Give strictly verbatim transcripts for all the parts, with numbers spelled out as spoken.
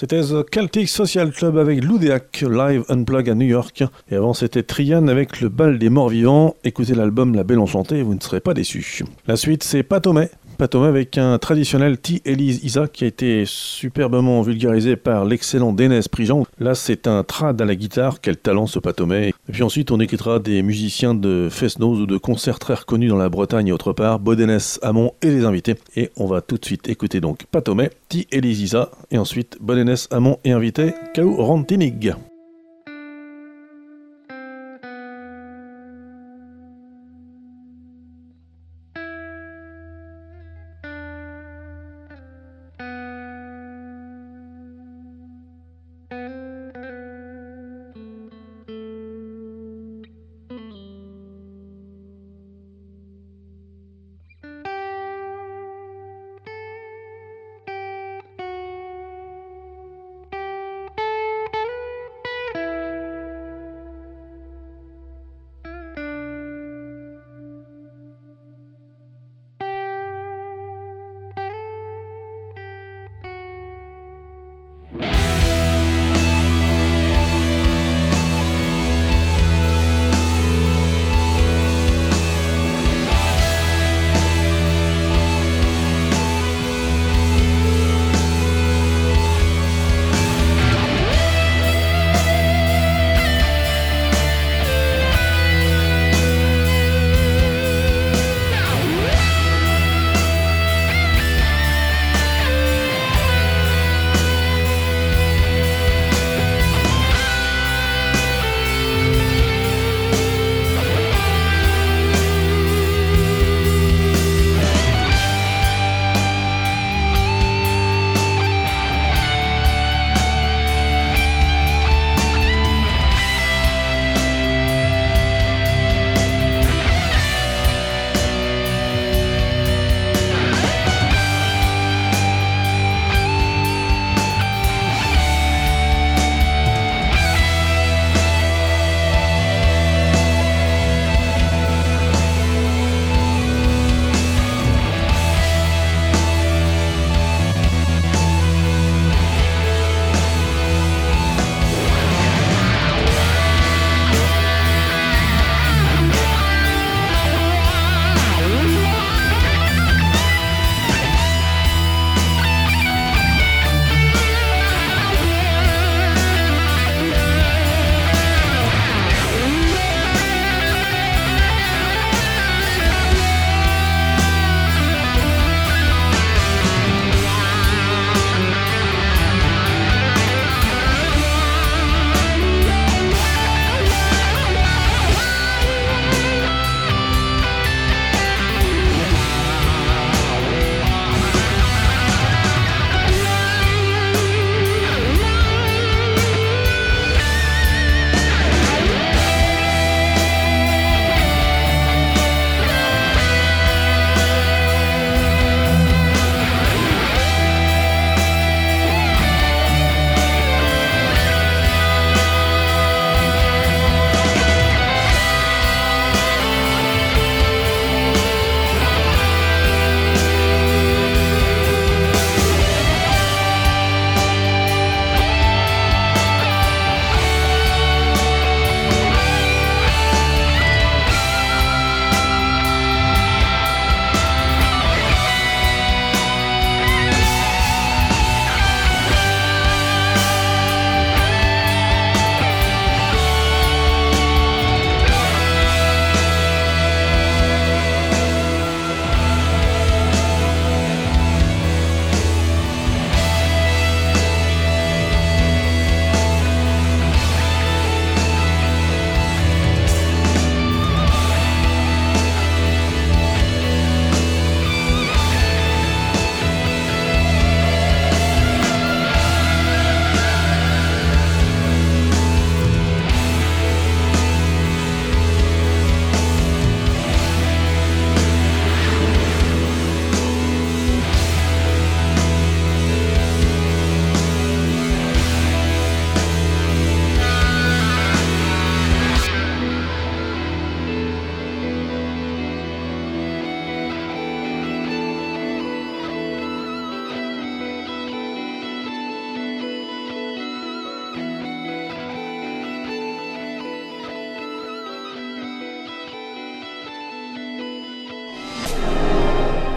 C'était The Celtic Social Club avec Loudéac, live unplug à New York. Et avant, c'était Trian avec le bal des morts vivants. Écoutez l'album La Belle Enchantée et vous ne serez pas déçus. La suite, c'est Patomé. Patomé avec un traditionnel T. Elise Isa qui a été superbement vulgarisé par l'excellent Dénès Prigent. Là, c'est un trad à la guitare. Quel talent ce Patomé. Et puis ensuite, on écoutera des musiciens de Fest-Noz ou de concerts très reconnus dans la Bretagne et autre part. Bodenès, Hamon et les invités. Et on va tout de suite écouter donc Patomé, T. Elise Isa et ensuite Bodenès, Hamon et invités, Kao Rantinig.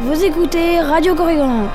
Vous écoutez Radio Corrigan.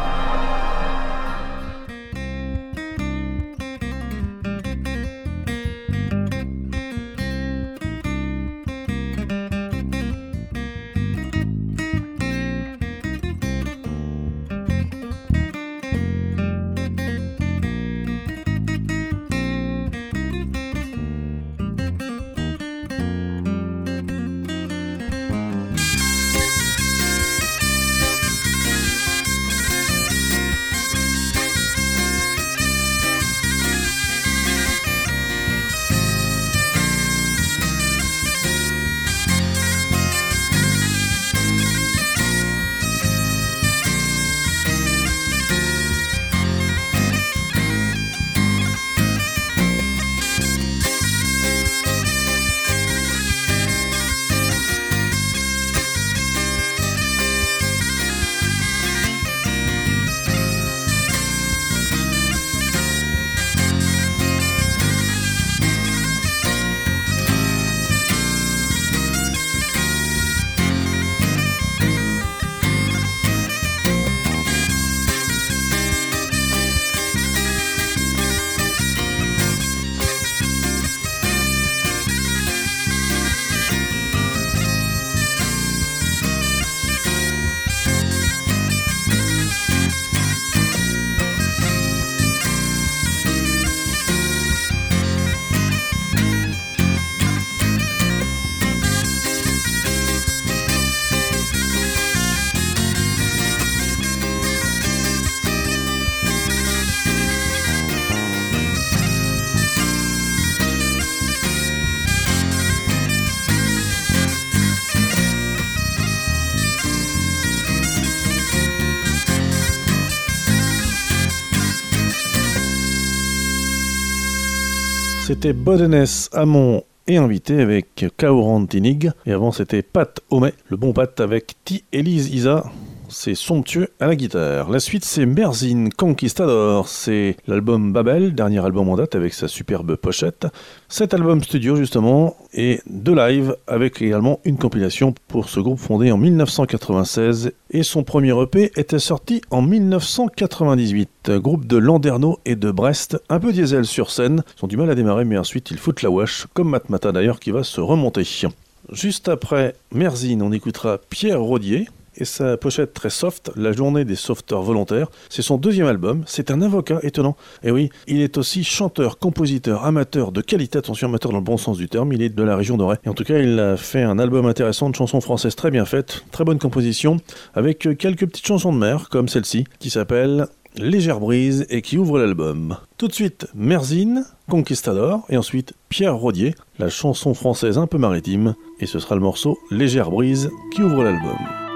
C'était Bodenès, Hamon et invité avec Kaoran Tinig. Et avant, c'était Pat Homais, le bon Pat avec T. Elise Isa. C'est somptueux à la guitare. La suite, c'est Merzine Conquistador. C'est l'album Babel, dernier album en date avec sa superbe pochette. Cet album studio, justement, et de live avec également une compilation pour ce groupe fondé en dix-neuf cent quatre-vingt-seize. Et son premier E P était sorti en dix-neuf cent quatre-vingt-dix-huit. Groupe de Landerneau et de Brest, un peu diesel sur scène. Ils ont du mal à démarrer, mais ensuite ils foutent la wesh, comme Matmata d'ailleurs qui va se remonter. Juste après Merzine, on écoutera Pierre Rodier. Et sa pochette très soft, La journée des sauveteurs volontaires. C'est son deuxième album, c'est un avocat étonnant. Et oui, il est aussi chanteur, compositeur, amateur de qualité, attention amateur dans le bon sens du terme, il est de la région d'Auray. Et en tout cas, il a fait un album intéressant de chansons françaises très bien faites, très bonne composition, avec quelques petites chansons de mer, comme celle-ci, qui s'appelle Légère brise et qui ouvre l'album. Tout de suite, Merzine, Conquistador, et ensuite Pierre Rodier, la chanson française un peu maritime, et ce sera le morceau Légère brise qui ouvre l'album.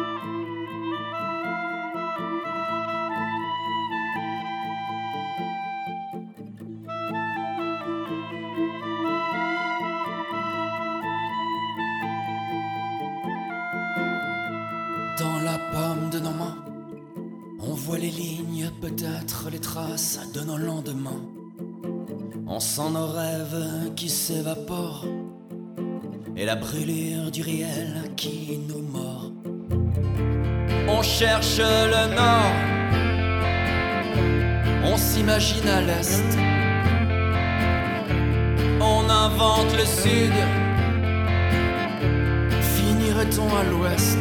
Dans la paume de nos mains, on voit les lignes, peut-être les traces de nos lendemains. On sent nos rêves qui s'évaporent et la brûlure du réel qui nous mord. On cherche le nord, on s'imagine à l'est. On invente le sud, finirait-on à l'ouest?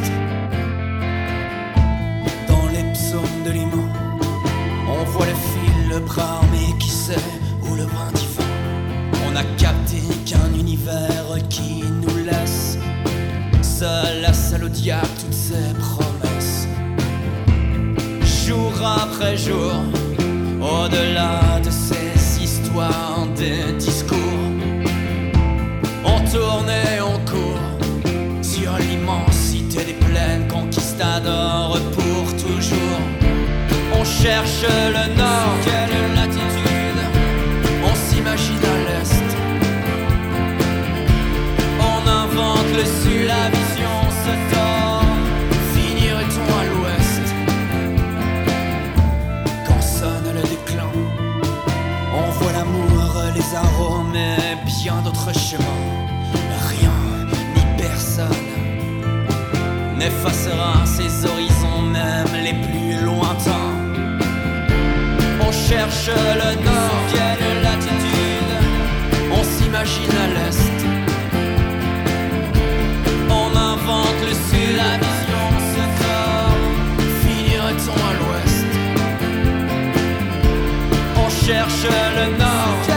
De limon, on voit le fil, le bras armé qui sait où le brin divin. On a capté qu'un univers qui nous laisse seul à salodiaque toutes ses promesses. Jour après jour, au-delà de ces histoires, des discours, on tourne et on court sur l'immensité des plaines conquistadors pour toujours. On cherche le nord, quelle latitude, on s'imagine à l'est. On invente le sud, la vision se tord, finirait-on à l'ouest? Quand sonne le déclin, on voit l'amour, les arômes et bien d'autres chemins. Rien ni personne n'effacera ces horizons, même cherche le nord, quelle latitude, on s'imagine à l'est. On invente le sud, la vision se tord, finirait-on à l'ouest? On cherche le nord.